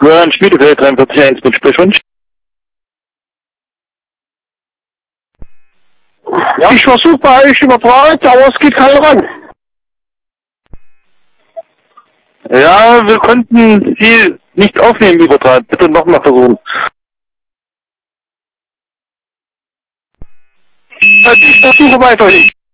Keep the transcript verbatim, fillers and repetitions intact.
Grand Spielefeld dreiundvierzig eins mit Sprechwunsch. Ja, ich versuche bei euch übertragen, aber es geht keiner ran. Ja, wir konnten Sie nicht aufnehmen, Übertrag. Bitte nochmal versuchen. Ich versuche weiterhin.